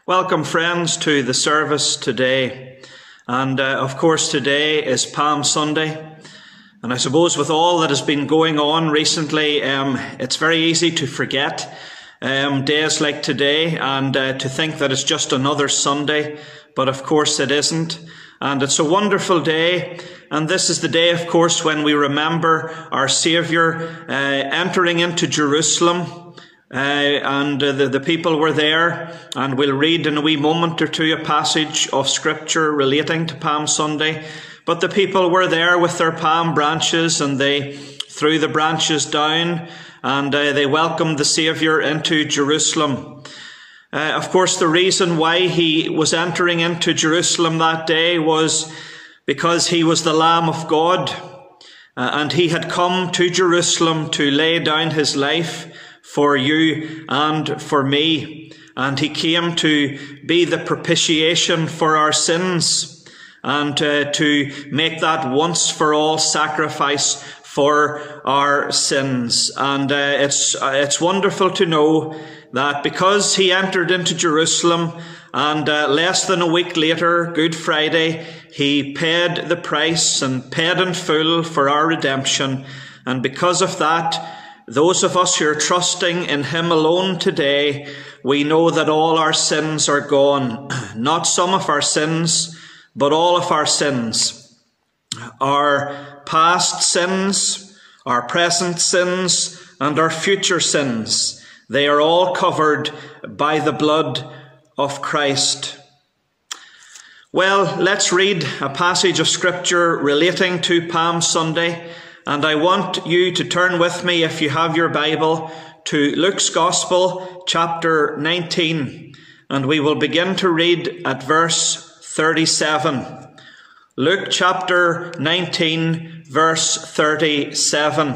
Welcome, friends, to the service today. And of course, today is Palm Sunday. And I suppose with all that has been going on recently, it's very easy to forget days like today and to think that it's just another Sunday. But of course, it isn't. And it's a wonderful day. And this is the day, of course, when we remember our Saviour entering into Jerusalem. The people were there, and we'll read in a wee moment or two a passage of Scripture relating to Palm Sunday. But the people were there with their palm branches, and they threw the branches down, and they welcomed the Saviour into Jerusalem. Of course, the reason why he was entering into Jerusalem that day was because he was the Lamb of God, and he had come to Jerusalem to lay down his life for you and for me. And he came to be the propitiation for our sins and to make that once for all sacrifice for our sins. And it's wonderful to know that because he entered into Jerusalem and less than a week later, Good Friday, he paid the price and paid in full for our redemption. And because of that, those of us who are trusting in him alone today, we know that all our sins are gone. Not some of our sins, but all of our sins. Our past sins, our present sins, and our future sins. They are all covered by the blood of Christ. Well, let's read a passage of Scripture relating to Palm Sunday. And I want you to turn with me, if you have your Bible, to Luke's Gospel, chapter 19. And we will begin to read at verse 37. Luke chapter 19, verse 37.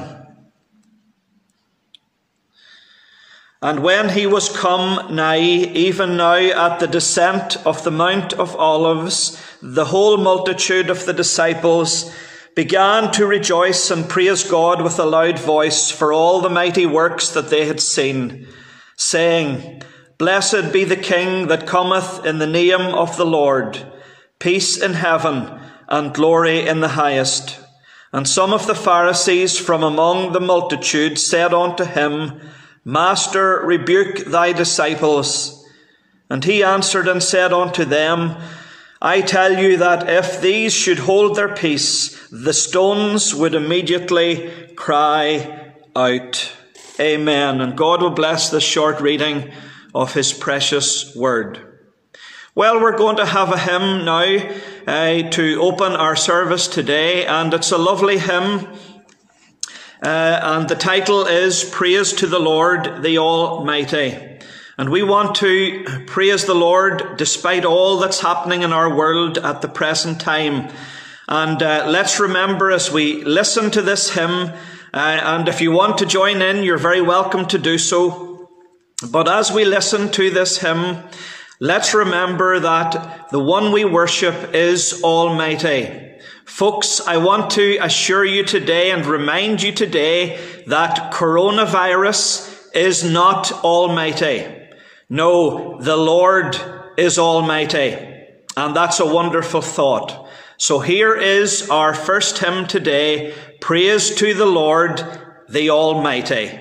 And when he was come nigh, even now at the descent of the Mount of Olives, the whole multitude of the disciples began to rejoice and praise God with a loud voice for all the mighty works that they had seen, saying, Blessed be the King that cometh in the name of the Lord, peace in heaven and glory in the highest. And some of the Pharisees from among the multitude said unto him, Master, rebuke thy disciples. And he answered and said unto them, I tell you that if these should hold their peace, the stones would immediately cry out. Amen. And God will bless this short reading of his precious word. Well, we're going to have a hymn now to open our service today, and it's a lovely hymn. And the title is Praise to the Lord, the Almighty. And we want to praise the Lord despite all that's happening in our world at the present time. And let's remember as we listen to this hymn, and if you want to join in, you're very welcome to do so. But as we listen to this hymn, let's remember that the one we worship is Almighty. Folks, I want to assure you today and remind you today that coronavirus is not almighty. No, the Lord is almighty. And that's a wonderful thought. So here is our first hymn today, Praise to the Lord, the Almighty.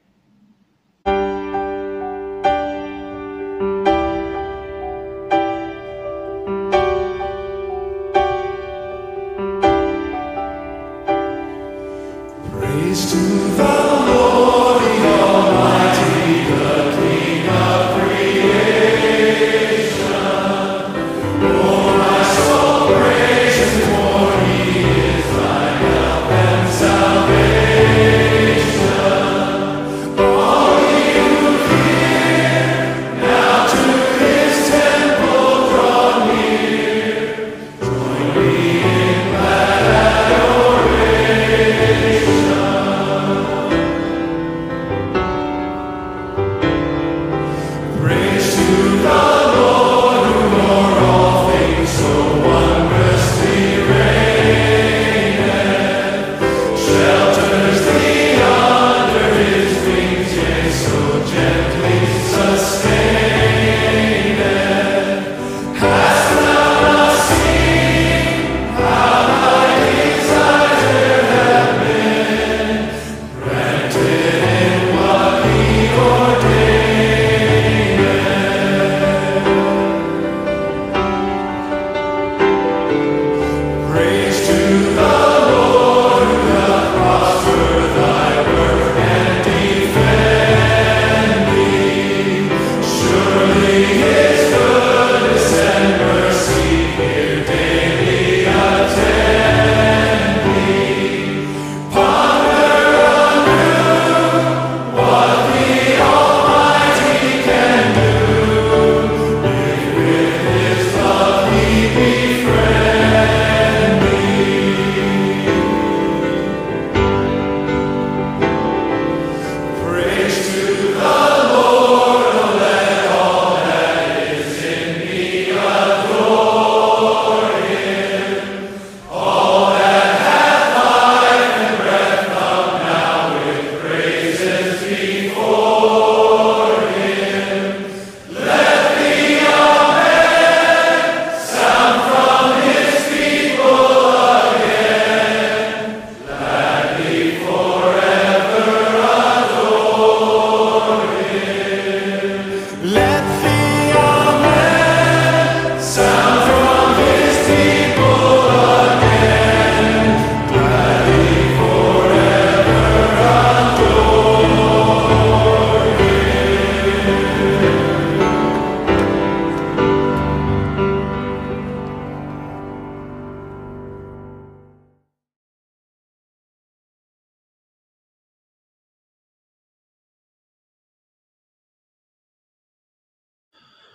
Praise to the Lord, the Almighty, the King of creation. Oh, my soul, praise him, for he is thy help and salvation.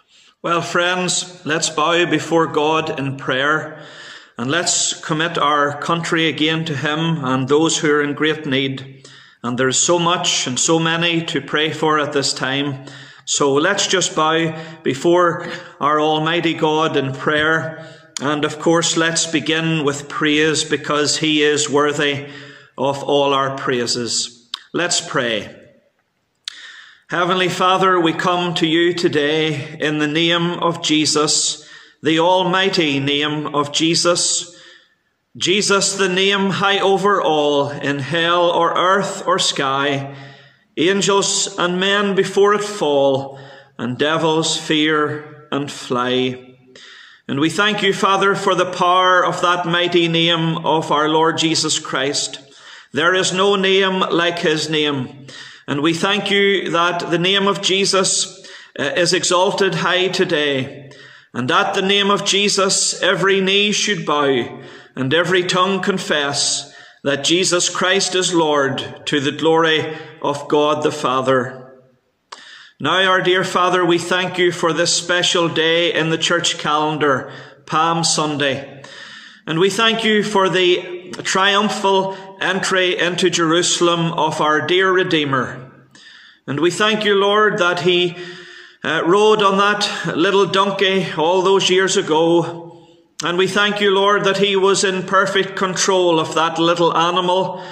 Well, friends, let's bow before God in prayer, and let's commit our country again to Him and those who are in great need. And there's so much and so many to pray for at this time. So let's just bow before our Almighty God in prayer. And of course, let's begin with praise, because He is worthy of all our praises. Let's pray. Heavenly Father, we come to you today in the name of Jesus, the almighty name of Jesus. Jesus, the name high over all, in hell or earth or sky. Angels and men before it fall, and devils fear and fly. And we thank you, Father, for the power of that mighty name of our Lord Jesus Christ. There is no name like His name. And we thank you that the name of Jesus is exalted high today. And at the name of Jesus, every knee should bow and every tongue confess that Jesus Christ is Lord, to the glory of God the Father. Now, our dear Father, we thank you for this special day in the church calendar, Palm Sunday. And we thank you for the triumphal entry into Jerusalem of our dear Redeemer. And we thank you, Lord, that He rode on that little donkey all those years ago. And we thank you, Lord, that He was in perfect control of that little animal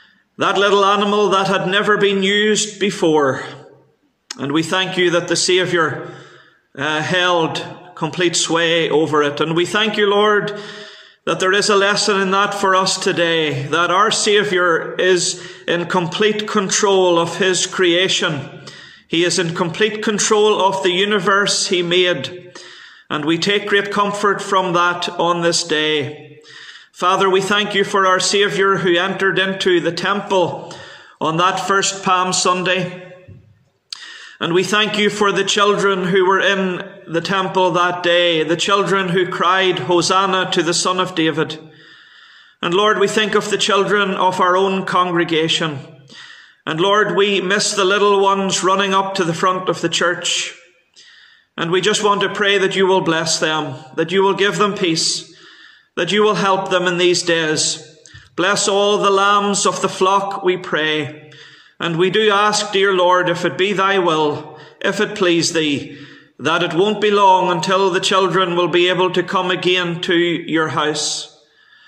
that had never been used before. And we thank you that the Saviour held complete sway over it. And we thank you, Lord, that there is a lesson in that for us today, that our Saviour is in complete control of His creation. He is in complete control of the universe He made. And we take great comfort from that on this day. Father, we thank you for our Saviour who entered into the temple on that first Palm Sunday. And we thank you for the children who were in the temple that day, the children who cried, Hosanna to the Son of David. And Lord, we think of the children of our own congregation. And Lord, we miss the little ones running up to the front of the church. And we just want to pray that you will bless them, that you will give them peace, that you will help them in these days. Bless all the lambs of the flock, we pray. And we do ask, dear Lord, if it be thy will, if it please thee, that it won't be long until the children will be able to come again to your house.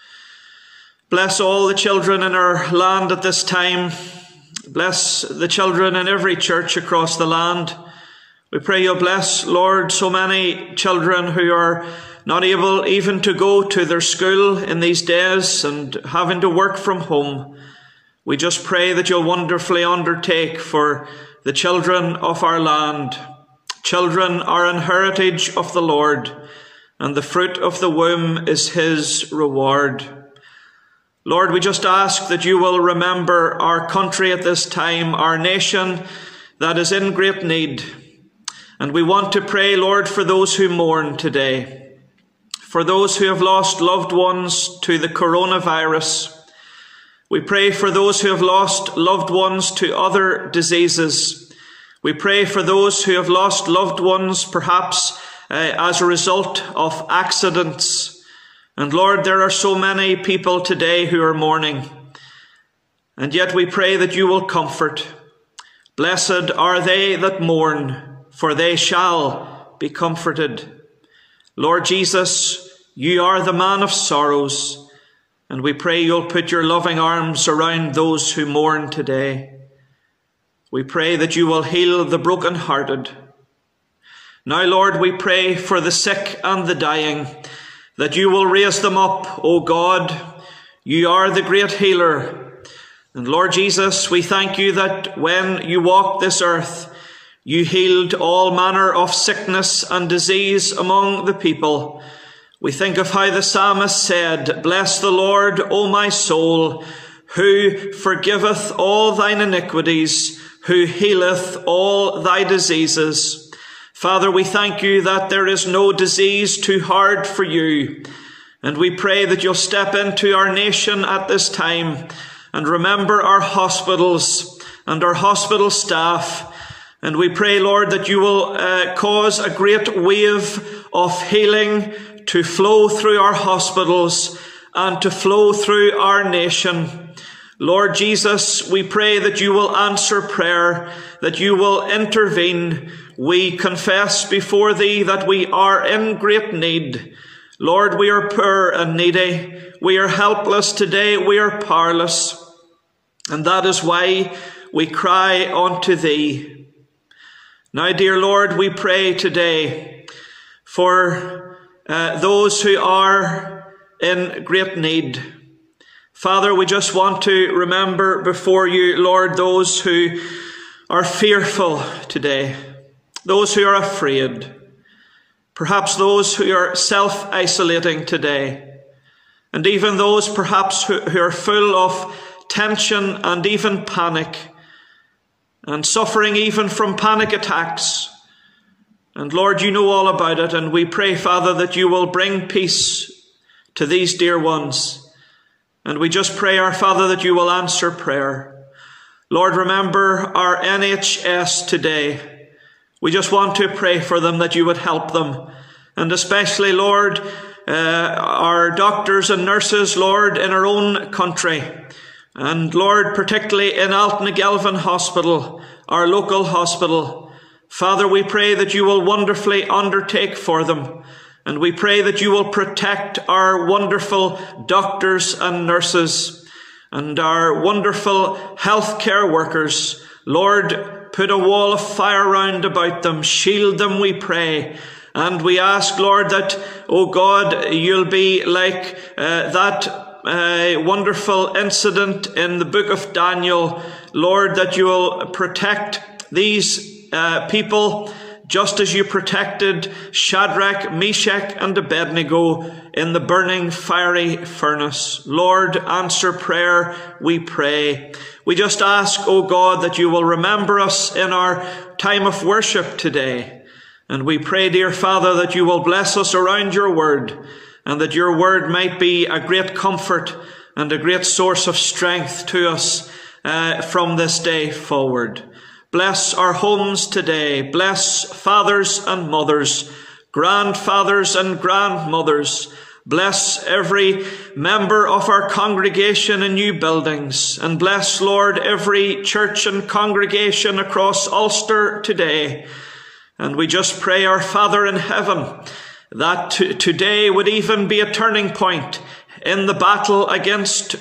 Bless all the children in our land at this time. Bless the children in every church across the land. We pray you'll bless, Lord, so many children who are not able even to go to their school in these days and having to work from home. We just pray that you'll wonderfully undertake for the children of our land. Children are an heritage of the Lord, and the fruit of the womb is His reward. Lord, we just ask that you will remember our country at this time, our nation that is in great need. And we want to pray, Lord, for those who mourn today, for those who have lost loved ones to the coronavirus. We pray for those who have lost loved ones to other diseases. We pray for those who have lost loved ones perhaps as a result of accidents. And Lord, there are so many people today who are mourning. And yet we pray that you will comfort. Blessed are they that mourn, for they shall be comforted. Lord Jesus, you are the man of sorrows. And we pray you'll put your loving arms around those who mourn today. We pray that you will heal the brokenhearted. Now, Lord, we pray for the sick and the dying, that you will raise them up, O God. You are the great healer. And Lord Jesus, we thank you that when you walked this earth, you healed all manner of sickness and disease among the people. We think of how the psalmist said, Bless the Lord, O my soul, who forgiveth all thine iniquities, who healeth all thy diseases. Father, we thank you that there is no disease too hard for you. And we pray that you'll step into our nation at this time and remember our hospitals and our hospital staff. And we pray, Lord, that you will cause a great wave of healing to flow through our hospitals and to flow through our nation. Lord Jesus, we pray that you will answer prayer, that you will intervene. We confess before thee that we are in great need. Lord, we are poor and needy. We are helpless today. We are powerless. And that is why we cry unto thee. Now, dear Lord, we pray today for those who are in great need. Father, we just want to remember before you, Lord, those who are fearful today, those who are afraid, perhaps those who are self-isolating today, and even those perhaps who are full of tension and even panic, and suffering even from panic attacks. And Lord, you know all about it, and we pray, Father, that you will bring peace to these dear ones. And we just pray, our Father, that you will answer prayer. Lord, remember our NHS today. We just want to pray for them, that you would help them. And especially, Lord, our doctors and nurses, Lord, in our own country. And Lord, particularly in Altnagelvin Hospital, our local hospital. Father, we pray that you will wonderfully undertake for them. And we pray that you will protect our wonderful doctors and nurses and our wonderful healthcare workers. Lord, put a wall of fire round about them. Shield them, we pray. And we ask, Lord, that, oh God, you'll be like that wonderful incident in the book of Daniel, Lord, that you will protect these people just as you protected Shadrach, Meshach, and Abednego in the burning fiery furnace. Lord, answer prayer, we pray. We just ask, oh God, that you will remember us in our time of worship today. And we pray, dear Father, that you will bless us around your word, and that your word might be a great comfort and a great source of strength to us from this day forward. Bless our homes today. Bless fathers and mothers, grandfathers and grandmothers. Bless every member of our congregation in new buildings. And bless, Lord, every church and congregation across Ulster today. And we just pray, our Father in heaven, that today would even be a turning point in the battle against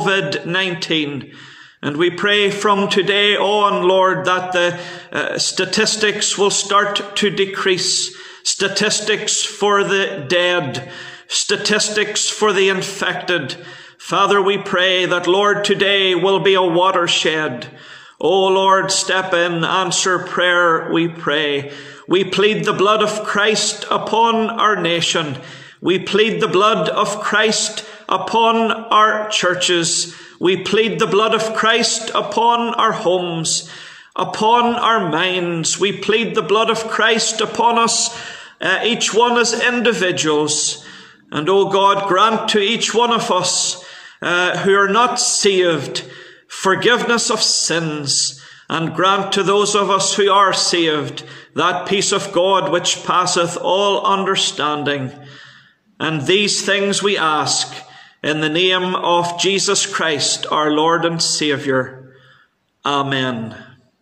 COVID-19. And we pray from today on, Lord, that the statistics will start to decrease. Statistics for the dead, statistics for the infected. Father, we pray that, Lord, today will be a watershed. Oh, Lord, step in, answer prayer, we pray. We plead the blood of Christ upon our nation. We plead the blood of Christ upon our churches. We plead the blood of Christ upon our homes, upon our minds. We plead the blood of Christ upon us, each one as individuals. And, oh God, grant to each one of us who are not saved forgiveness of sins, and grant to those of us who are saved that peace of God which passeth all understanding. And these things we ask in the name of Jesus Christ, our Lord and Saviour. Amen.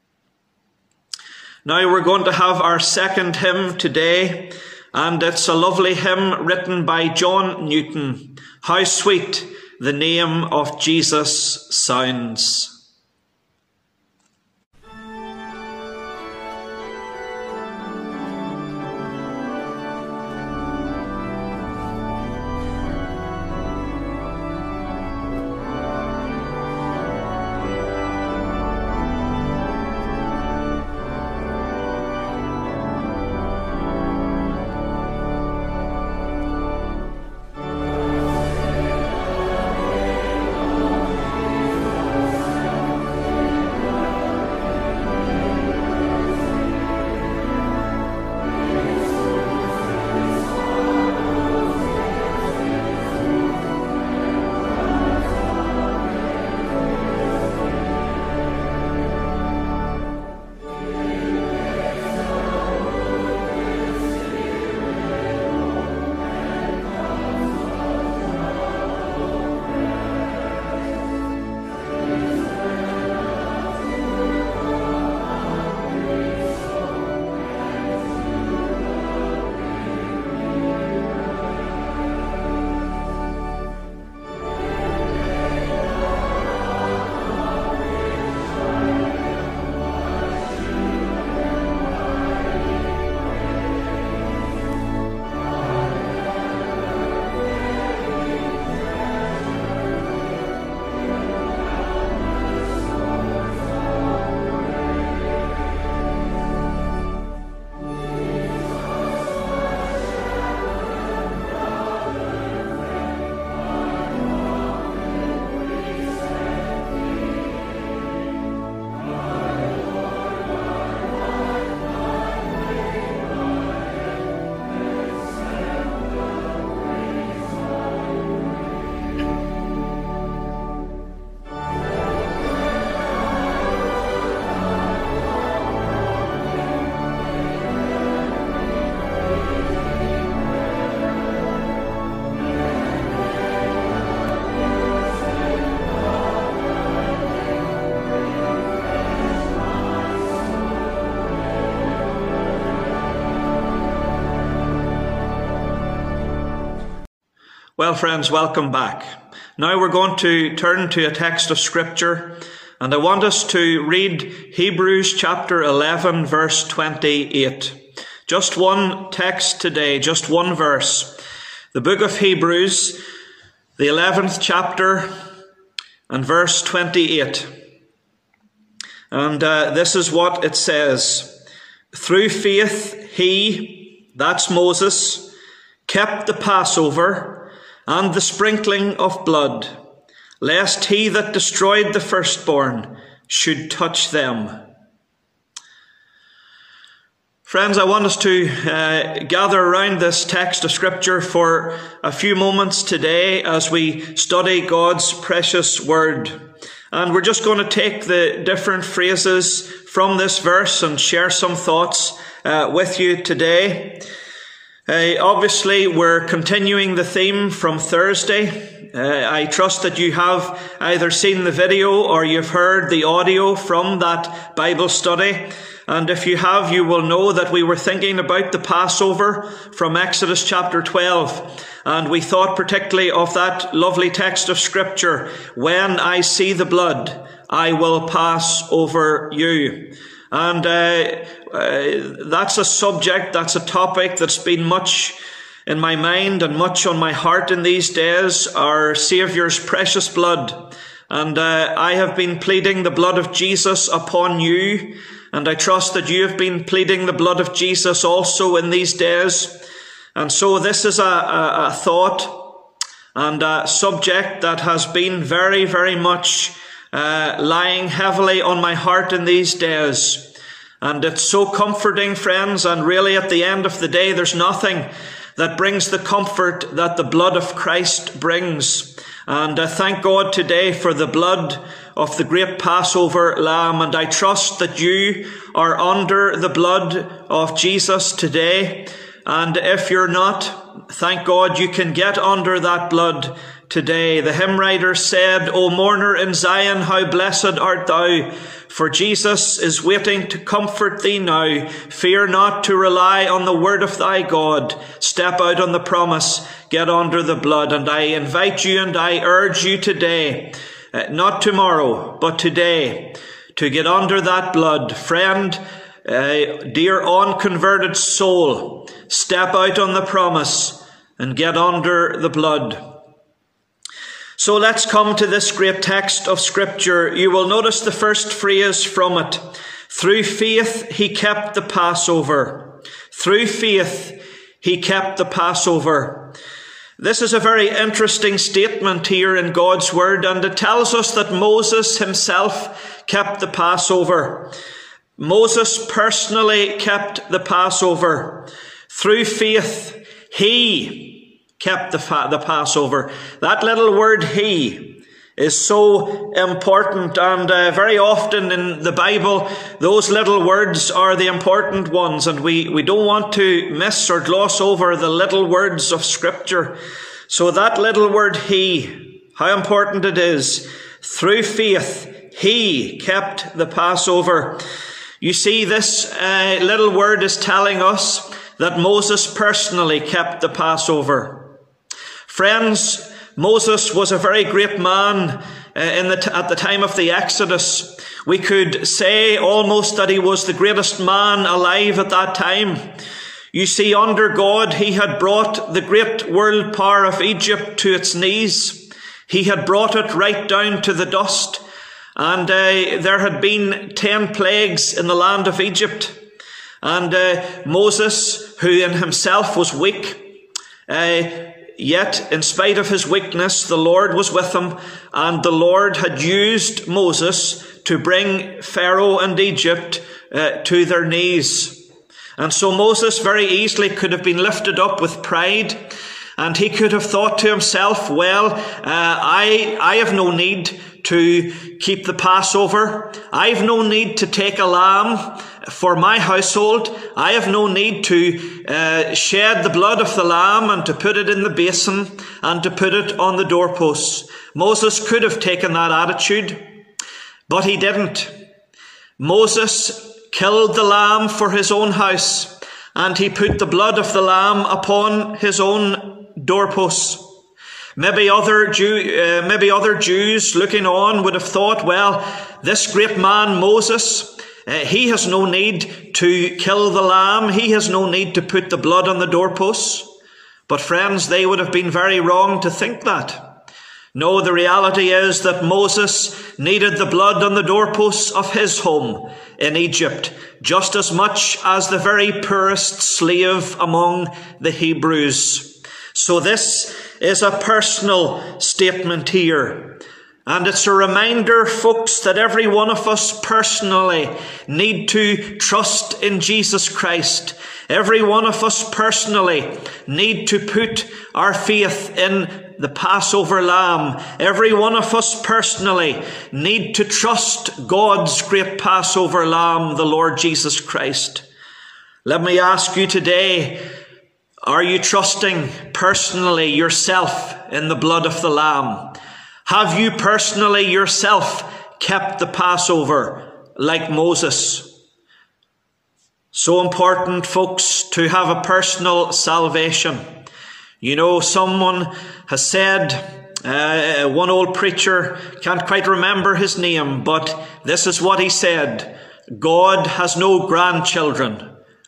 Now we're going to have our second hymn today, and it's a lovely hymn written by John Newton. How sweet the name of Jesus sounds. Well, friends, welcome back. Now we're going to turn to a text of Scripture, and I want us to read Hebrews chapter 11, verse 28. Just one text today, just one verse. The book of Hebrews, the 11th chapter, and verse 28. And this is what it says. Through faith he, that's Moses, kept the Passover and the sprinkling of blood, lest he that destroyed the firstborn should touch them. Friends, I want us to gather around this text of Scripture for a few moments today as we study God's precious Word. And we're just going to take the different phrases from this verse and share some thoughts with you today. Obviously, we're continuing the theme from Thursday. I trust that you have either seen the video or you've heard the audio from that Bible study. And if you have, you will know that we were thinking about the Passover from Exodus chapter 12. And we thought particularly of that lovely text of Scripture, when I see the blood, I will pass over you. And that's a subject, that's a topic that's been much in my mind and much on my heart in these days, our Saviour's precious blood. And I have been pleading the blood of Jesus upon you, and I trust that you have been pleading the blood of Jesus also in these days. And so this is a thought and a subject that has been very, very much lying heavily on my heart in these days. And it's so comforting, friends, and really at the end of the day, there's nothing that brings the comfort that the blood of Christ brings. And thank God today for the blood of the great Passover Lamb. And I trust that you are under the blood of Jesus today. And if you're not, thank God you can get under that blood today. The hymn writer said, O mourner in Zion, how blessed art thou, for Jesus is waiting to comfort thee now. Fear not to rely on the word of thy God. Step out on the promise, get under the blood. And I invite you and I urge you today, not tomorrow, but today, to get under that blood. Friend, dear unconverted soul, step out on the promise and get under the blood. So let's come to this great text of Scripture. You will notice the first phrase from it. Through faith he kept the Passover. Through faith he kept the Passover. This is a very interesting statement here in God's Word, and it tells us that Moses himself kept the Passover. Moses personally kept the Passover. Through faith he kept the Passover. That little word he is so important, and very often in the Bible those little words are the important ones, and we don't want to miss or gloss over the little words of Scripture. So that little word he, how important it is. Through faith he kept the Passover. You see, this little word is telling us that Moses personally kept the Passover. Friends, Moses was a very great man at the time of the Exodus. We could say almost that he was the greatest man alive at that time. You see, under God, he had brought the great world power of Egypt to its knees. He had brought it right down to the dust. And there had been 10 plagues in the land of Egypt. And Moses, who in himself was weak, yet in spite of his weakness, the Lord was with him, and the Lord had used Moses to bring Pharaoh and Egypt to their knees. And so Moses very easily could have been lifted up with pride, and he could have thought to himself, well, I have no need to keep the Passover. I have no need to take a lamb for my household. I have no need to shed the blood of the lamb and to put it in the basin and to put it on the doorposts. Moses could have taken that attitude, but he didn't. Moses killed the lamb for his own house, and he put the blood of the lamb upon his own doorposts. Maybe other Jews looking on would have thought, well, this great man Moses, he has no need to kill the lamb. He has no need to put the blood on the doorposts. But friends, they would have been very wrong to think that. No, the reality is that Moses needed the blood on the doorposts of his home in Egypt just as much as the very poorest slave among the Hebrews. So this is a personal statement here. And it's a reminder, folks, that every one of us personally need to trust in Jesus Christ. Every one of us personally need to put our faith in the Passover Lamb. Every one of us personally need to trust God's great Passover Lamb, the Lord Jesus Christ. Let me ask you today, are you trusting personally yourself in the blood of the Lamb? Have you personally yourself kept the Passover like Moses? So important, folks, to have a personal salvation. You know, someone has said, one old preacher, can't quite remember his name, but this is what he said: God has no grandchildren.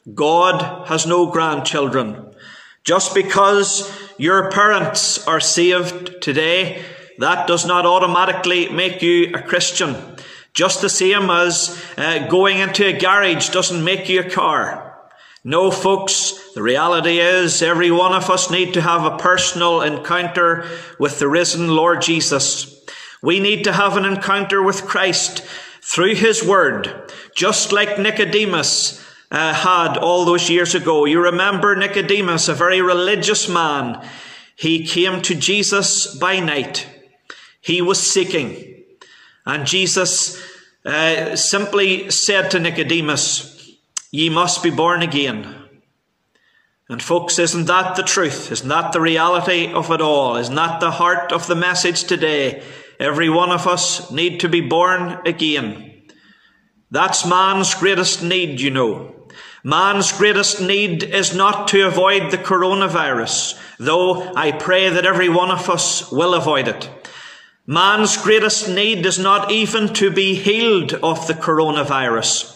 God has no grandchildren. Just because your parents are saved today, that does not automatically make you a Christian. Just the same as going into a garage doesn't make you a car. No, folks, the reality is every one of us need to have a personal encounter with the risen Lord Jesus. We need to have an encounter with Christ through his word, just like Nicodemus had all those years ago. You remember Nicodemus, a very religious man. He came to Jesus by night. He was seeking. And Jesus simply said to Nicodemus, "Ye must be born again." And folks, isn't that the truth? Isn't that the reality of it all? Isn't that the heart of the message today? Every one of us need to be born again. That's man's greatest need, you know. Man's greatest need is not to avoid the coronavirus, though I pray that every one of us will avoid it. Man's greatest need is not even to be healed of the coronavirus,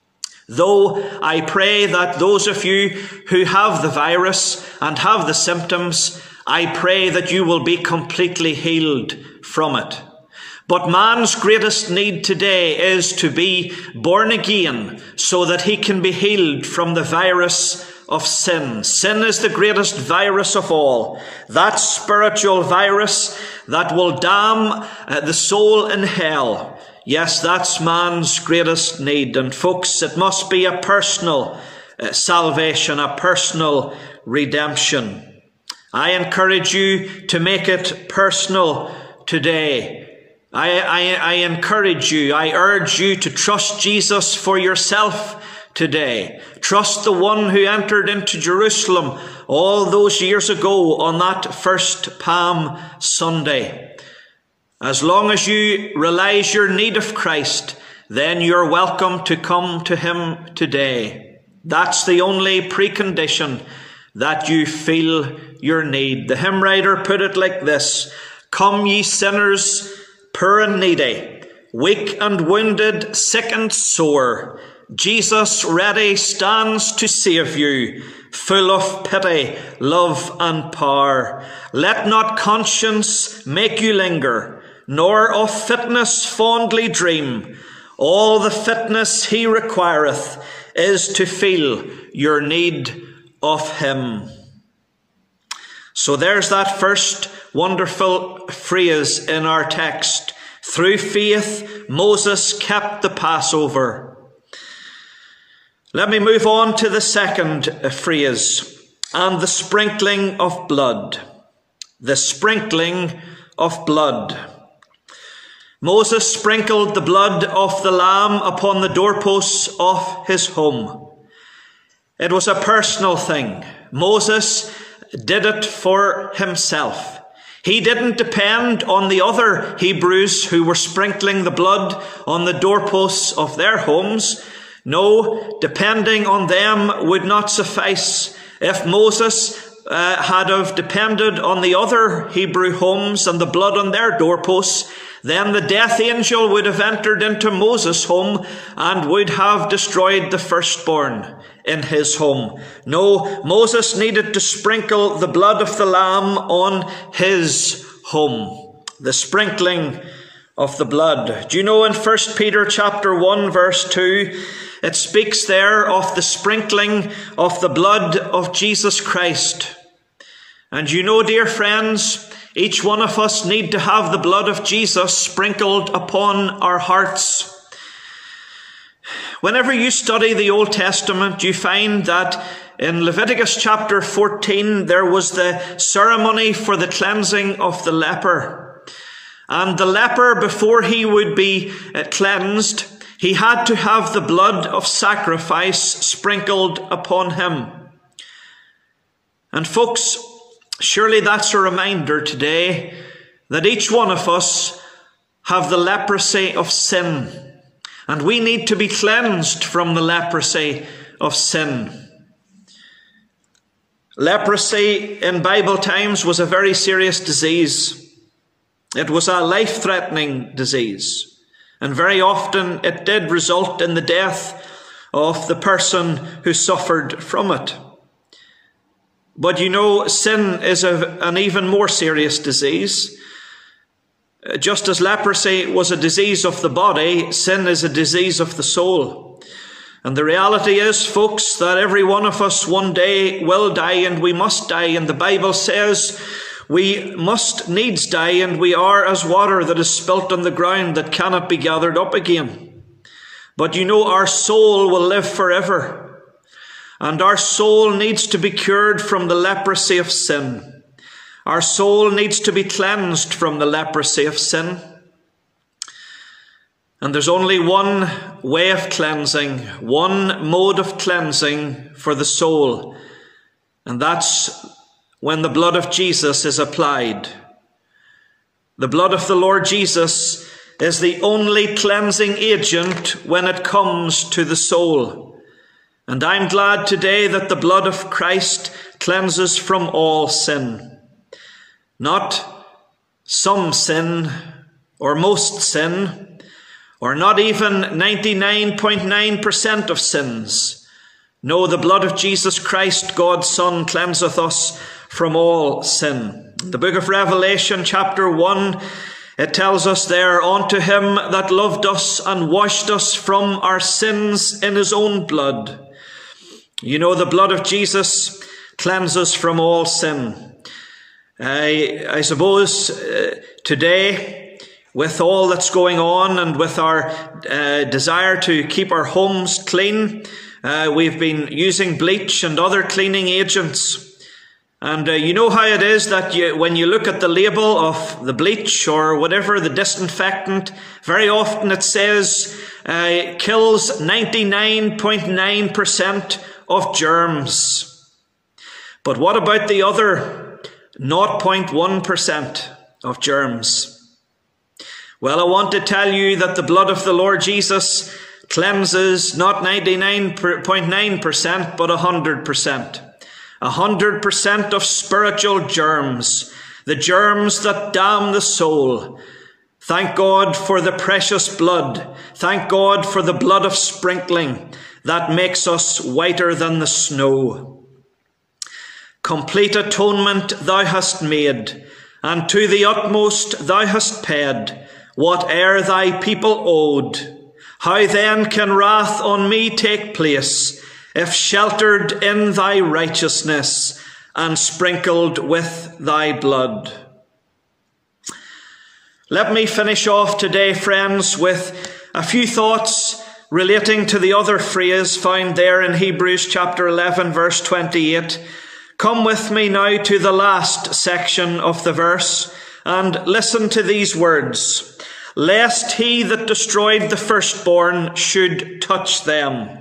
though I pray that those of you who have the virus and have the symptoms, I pray that you will be completely healed from it. But man's greatest need today is to be born again so that he can be healed from the virus of sin. Sin is the greatest virus of all. That spiritual virus that will damn the soul in hell. Yes, that's man's greatest need. And folks, it must be a personal salvation, a personal redemption. I encourage you to make it personal today. I encourage you, I urge you to trust Jesus for yourself today. Trust the one who entered into Jerusalem all those years ago on that first Palm Sunday. As long as you realize your need of Christ, then you're welcome to come to him today. That's the only precondition, that you feel your need. The hymn writer put it like this: "Come ye sinners, poor and needy, weak and wounded, sick and sore. Jesus ready stands to save you, full of pity, love and power. Let not conscience make you linger, nor of fitness fondly dream. All the fitness he requireth is to feel your need of him." So there's that first wonderful phrase in our text. Through faith, Moses kept the Passover. Let me move on to the second phrase, and the sprinkling of blood. The sprinkling of blood. Moses sprinkled the blood of the lamb upon the doorposts of his home. It was a personal thing. Moses did it for himself. He didn't depend on the other Hebrews who were sprinkling the blood on the doorposts of their homes. No, depending on them would not suffice. If Moses had have depended on the other Hebrew homes and the blood on their doorposts, then the death angel would have entered into Moses' home and would have destroyed the firstborn in his home. No, Moses needed to sprinkle the blood of the lamb on his home. The sprinkling of the blood. Do you know in 1 Peter chapter 1 verse 2, it speaks there of the sprinkling of the blood of Jesus Christ. And you know, dear friends, each one of us need to have the blood of Jesus sprinkled upon our hearts. Whenever you study the Old Testament, you find that in Leviticus chapter 14, there was the ceremony for the cleansing of the leper. And the leper, before he would be cleansed, he had to have the blood of sacrifice sprinkled upon him. And folks, surely that's a reminder today that each one of us have the leprosy of sin. And we need to be cleansed from the leprosy of sin. Leprosy in Bible times was a very serious disease. It was a life-threatening disease. And very often it did result in the death of the person who suffered from it. But you know, sin is an even more serious disease. Just as leprosy was a disease of the body, sin is a disease of the soul. And the reality is, folks, that every one of us one day will die, and we must die. And the Bible says we must needs die, and we are as water that is spilt on the ground that cannot be gathered up again. But you know, our soul will live forever. And our soul needs to be cured from the leprosy of sin. Our soul needs to be cleansed from the leprosy of sin. And there's only one way of cleansing, one mode of cleansing for the soul. And that's when the blood of Jesus is applied. The blood of the Lord Jesus is the only cleansing agent when it comes to the soul. And I'm glad today that the blood of Christ cleanses from all sin. Not some sin, or most sin, or not even 99.9% of sins. No, the blood of Jesus Christ, God's Son, cleanseth us from all sin. The book of Revelation, chapter 1, it tells us there, unto him that loved us and washed us from our sins in his own blood. You know, the blood of Jesus cleanses from all sin. I suppose today, with all that's going on and with our desire to keep our homes clean, we've been using bleach and other cleaning agents. And you know how it is that when you look at the label of the bleach or whatever, the disinfectant, very often it says kills 99.9% of germs. But what about the other 0.1% of germs? Well, I want to tell you that the blood of the Lord Jesus cleanses not 99.9%, but 100%. 100% of spiritual germs, the germs that damn the soul. Thank God for the precious blood. Thank God for the blood of sprinkling that makes us whiter than the snow. Complete atonement thou hast made, and to the utmost thou hast paid whate'er thy people owed. How then can wrath on me take place, if sheltered in thy righteousness and sprinkled with thy blood? Let me finish off today, friends, with a few thoughts relating to the other phrase found there in Hebrews chapter 11, verse 28. Come with me now to the last section of the verse and listen to these words. Lest he that destroyed the firstborn should touch them.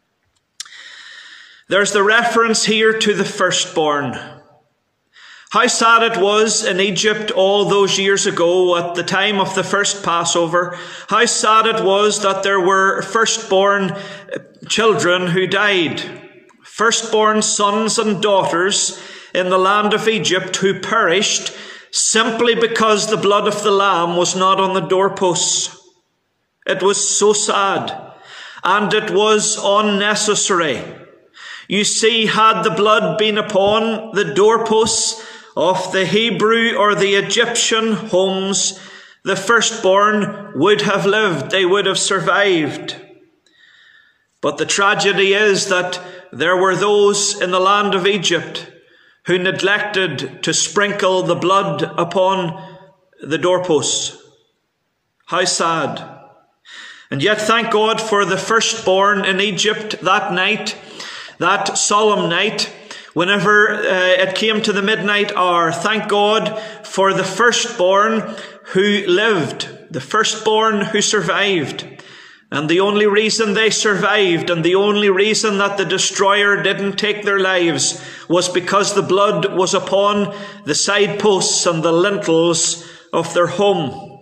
There's the reference here to the firstborn. How sad it was in Egypt all those years ago at the time of the first Passover. How sad it was that there were firstborn children who died. Firstborn sons and daughters in the land of Egypt who perished simply because the blood of the Lamb was not on the doorposts. It was so sad, and it was unnecessary. You see, had the blood been upon the doorposts of the Hebrew or the Egyptian homes, the firstborn would have lived, they would have survived. But the tragedy is that there were those in the land of Egypt who neglected to sprinkle the blood upon the doorposts. How sad. And yet thank God for the firstborn in Egypt that night, that solemn night, whenever it came to the midnight hour. Thank God for the firstborn who lived, the firstborn who survived. And the only reason they survived, and the only reason that the destroyer didn't take their lives, was because the blood was upon the side posts and the lintels of their home.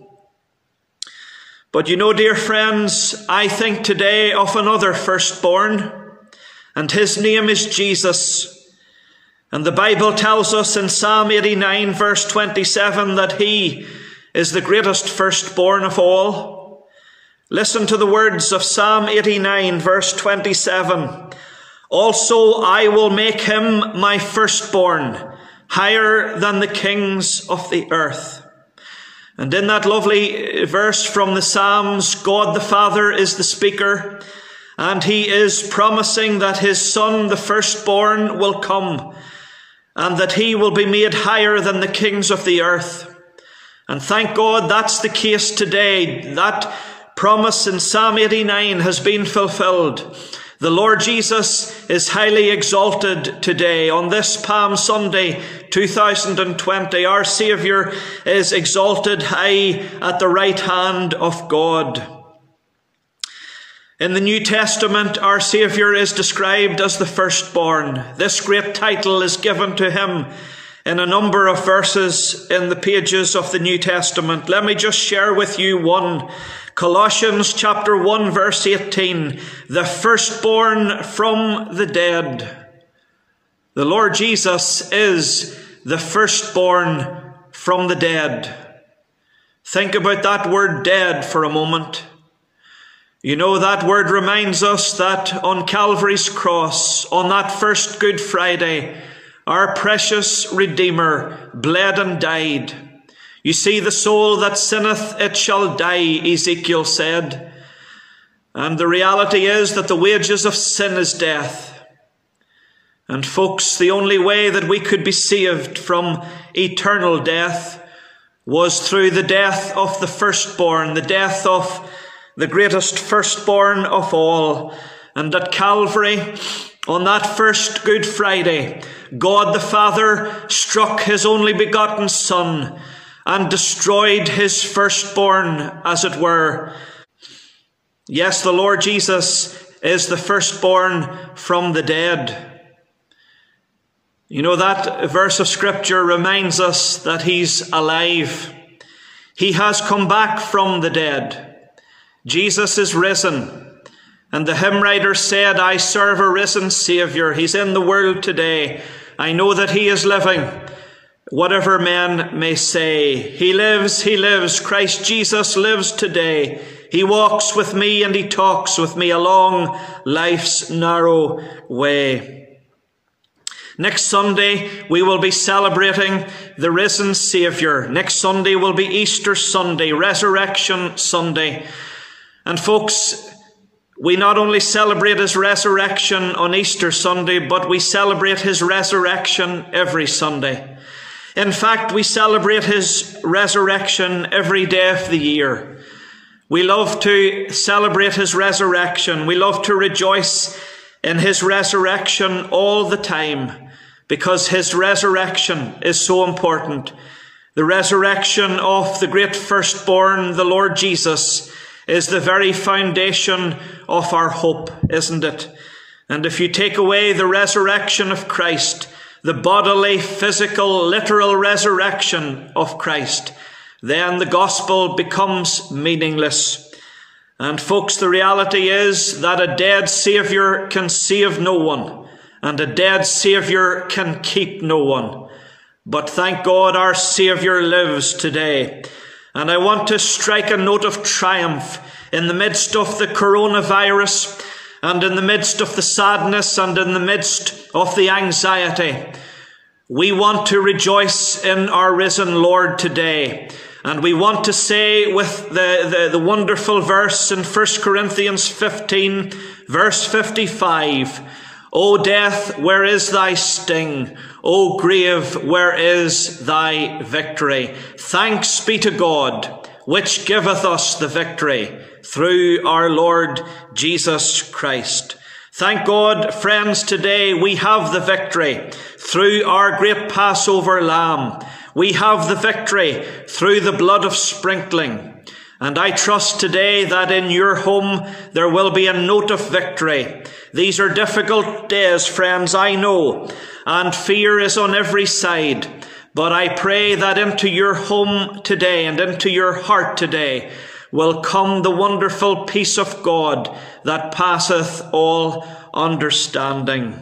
But you know, dear friends, I think today of another firstborn, and his name is Jesus. And the Bible tells us in Psalm 89 verse 27 that he is the greatest firstborn of all. Listen to the words of Psalm 89 verse 27. Also I will make him my firstborn, higher than the kings of the earth. And in that lovely verse from the Psalms, God the Father is the speaker, and he is promising that his Son, the firstborn, will come, and that he will be made higher than the kings of the earth. And thank God that's the case today. That promise in Psalm 89 has been fulfilled. The Lord Jesus is highly exalted today. On this Palm Sunday 2020, our Saviour is exalted high at the right hand of God. In the New Testament, our Saviour is described as the firstborn. This great title is given to him in a number of verses in the pages of the New Testament. Let me just share with you one. Colossians chapter 1 verse 18, the firstborn from the dead. The Lord Jesus is the firstborn from the dead. Think about that word dead for a moment. You know, that word reminds us that on Calvary's cross, on that first Good Friday, our precious Redeemer bled and died. You see, the soul that sinneth, it shall die, Ezekiel said. And the reality is that the wages of sin is death. And folks, the only way that we could be saved from eternal death was through the death of the firstborn, the death of the greatest firstborn of all. And at Calvary, on that first Good Friday, God the Father struck his only begotten Son and destroyed his firstborn, as it were. Yes, the Lord Jesus is the firstborn from the dead. You know, that verse of Scripture reminds us that he's alive. He has come back from the dead. Jesus is risen. And the hymn writer said, I serve a risen Saviour. He's in the world today. I know that he is living. Whatever men may say, he lives, Christ Jesus lives today. He walks with me and he talks with me along life's narrow way. Next Sunday, we will be celebrating the risen Saviour. Next Sunday will be Easter Sunday, Resurrection Sunday. And folks, we not only celebrate his resurrection on Easter Sunday, but we celebrate his resurrection every Sunday. In fact, we celebrate his resurrection every day of the year. We love to celebrate his resurrection. We love to rejoice in his resurrection all the time, because his resurrection is so important. The resurrection of the great firstborn, the Lord Jesus, is the very foundation of our hope, isn't it? And if you take away the resurrection of Christ, the bodily, physical, literal resurrection of Christ, then the gospel becomes meaningless. And folks, the reality is that a dead Saviour can save no one. and a dead Saviour can keep no one. But thank God our Saviour lives today. And I want to strike a note of triumph in the midst of the coronavirus, and in the midst of the sadness, and in the midst of the anxiety. We want to rejoice in our risen Lord today. And we want to say with the wonderful verse in 1 Corinthians 15, verse 55, O death, where is thy sting? O grave, where is thy victory? Thanks be to God, which giveth us the victory through our Lord Jesus Christ. Thank God, friends, today we have the victory through our great Passover Lamb. We have the victory through the blood of sprinkling. And I trust today that in your home there will be a note of victory. These are difficult days, friends, I know, and fear is on every side. But I pray that into your home today and into your heart today will come the wonderful peace of God that passeth all understanding.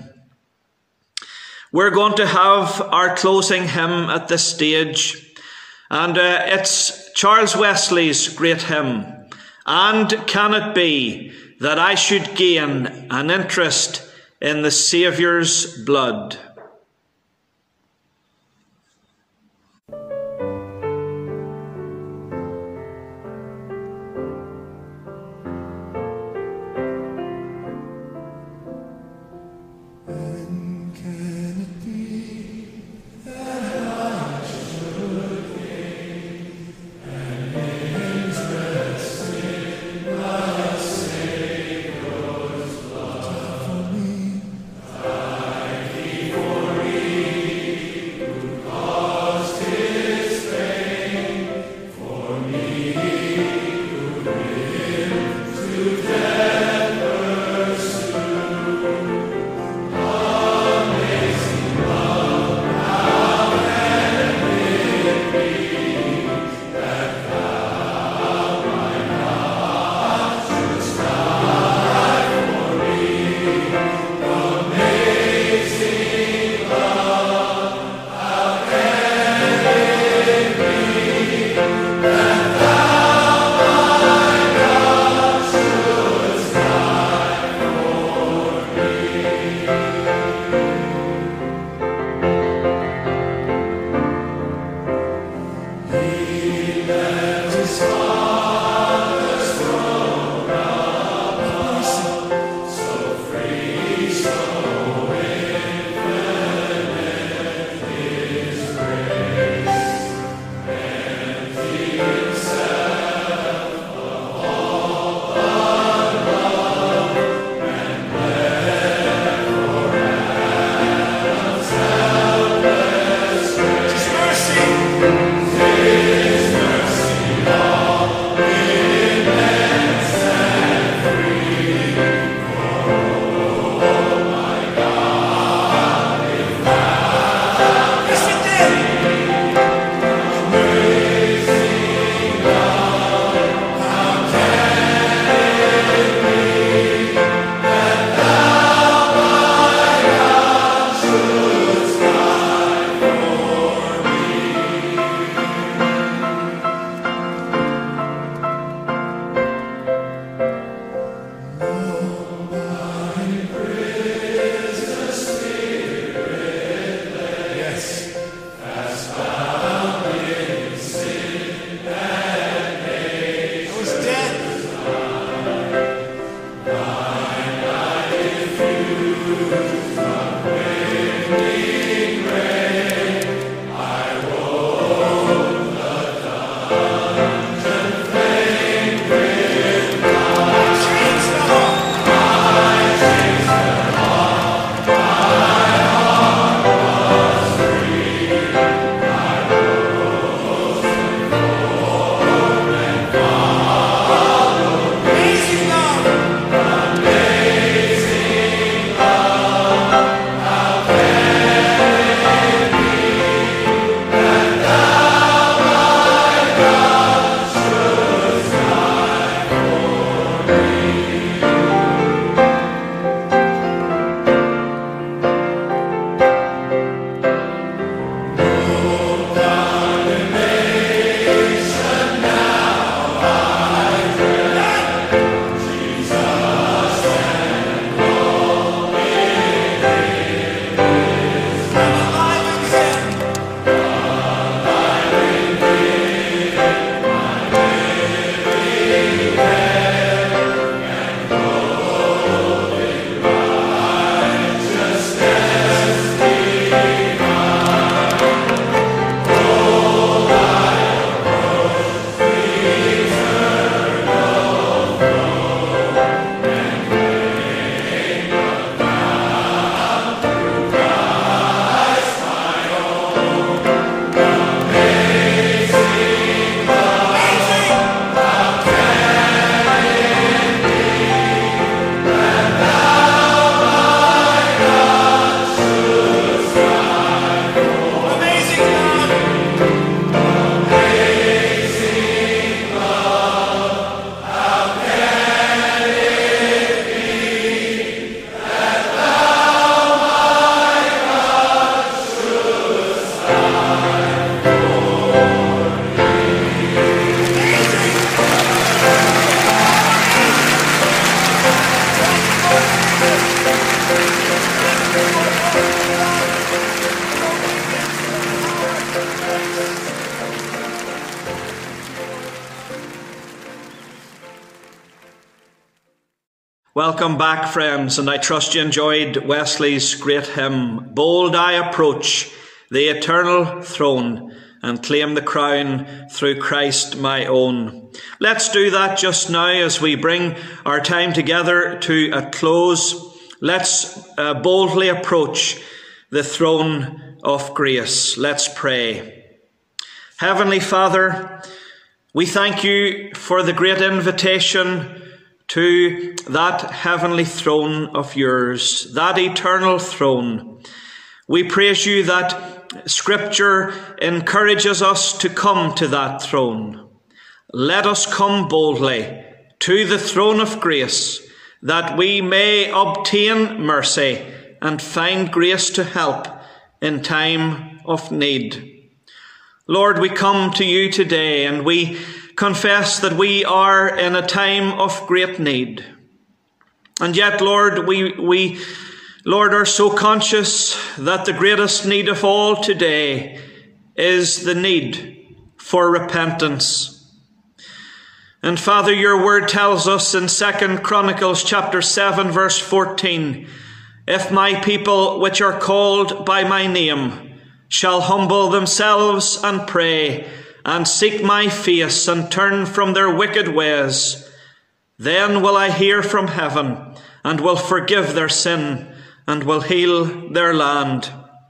We're going to have our closing hymn at this stage, and it's Charles Wesley's great hymn, And Can It Be That I Should Gain an Interest in the Saviour's Blood? For Welcome back, friends, and I trust you enjoyed Wesley's great hymn, Bold I Approach the Eternal Throne and Claim the Crown through Christ my own. Let's do that just now as we bring our time together to a close. Let's boldly approach the throne of grace. Let's pray. Heavenly Father, we thank you for the great invitation to that heavenly throne of yours, that eternal throne. We praise you that Scripture encourages us to come to that throne. Let us come boldly to the throne of grace, that we may obtain mercy and find grace to help in time of need. Lord, we come to you today and we confess that we are in a time of great need. And yet, Lord, we are so conscious that the greatest need of all today is the need for repentance. And Father, your word tells us in 2 Chronicles chapter 7, verse 14, if my people which are called by my name shall humble themselves and pray, and seek my face, and turn from their wicked ways, then will I hear from heaven, and will forgive their sin, and will heal their land.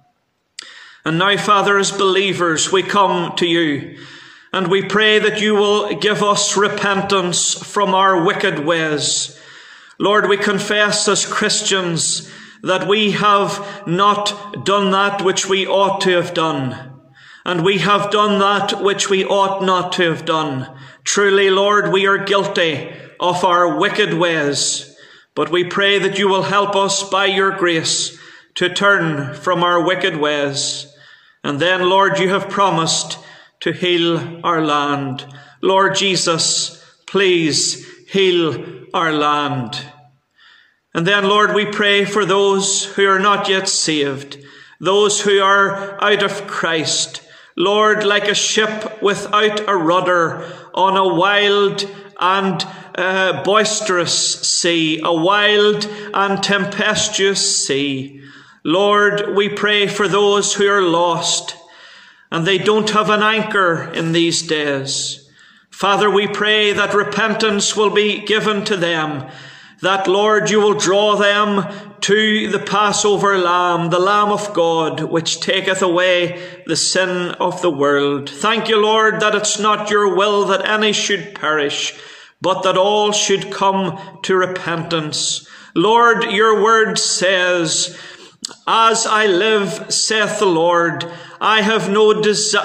And now, Father, as believers, we come to you, and we pray that you will give us repentance from our wicked ways. Lord, we confess as Christians that we have not done that which we ought to have done. And we have done that which we ought not to have done. Truly, Lord, we are guilty of our wicked ways. But we pray that you will help us by your grace to turn from our wicked ways. And then, Lord, you have promised to heal our land. Lord Jesus, please heal our land. And then, Lord, we pray for those who are not yet saved, those who are out of Christ. Lord, like a ship without a rudder on a wild and boisterous sea, a wild and tempestuous sea. Lord, we pray for those who are lost and they don't have an anchor in these days. Father, we pray that repentance will be given to them, that, Lord, you will draw them to the Passover Lamb, the Lamb of God, which taketh away the sin of the world. Thank you, Lord, that it's not your will that any should perish, but that all should come to repentance. Lord, your word says, as I live, saith the Lord, I have no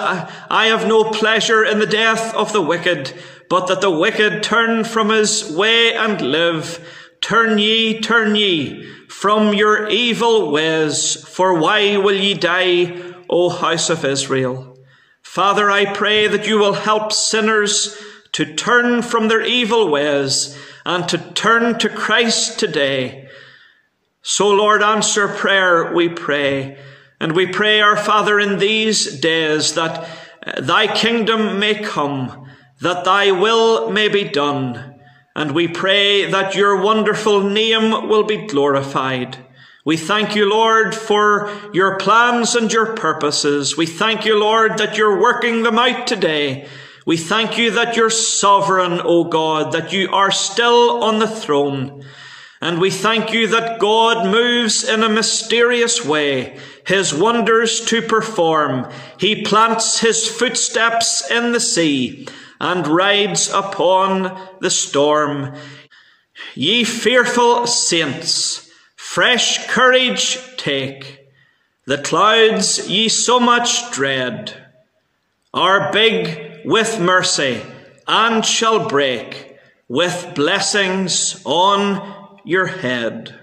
pleasure in the death of the wicked, but that the wicked turn from his way and live. Turn ye from your evil ways, for why will ye die, O house of Israel? Father, I pray that you will help sinners to turn from their evil ways and to turn to Christ today. So, Lord, answer prayer, we pray. And we pray, our Father, in these days that thy kingdom may come, that thy will may be done. And we pray that your wonderful name will be glorified. We thank you, Lord, for your plans and your purposes. We thank you, Lord, that you're working them out today. We thank you that you're sovereign, O God, that you are still on the throne. And we thank you that God moves in a mysterious way, his wonders to perform. He plants his footsteps in the sea and rides upon the storm. Ye fearful saints, fresh courage take. The clouds ye so much dread are big with mercy and shall break with blessings on your head.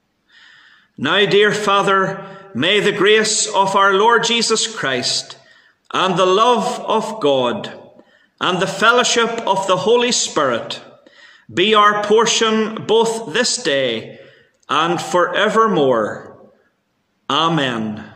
Now, dear Father, may the grace of our Lord Jesus Christ and the love of God and the fellowship of the Holy Spirit be our portion both this day and forevermore. Amen.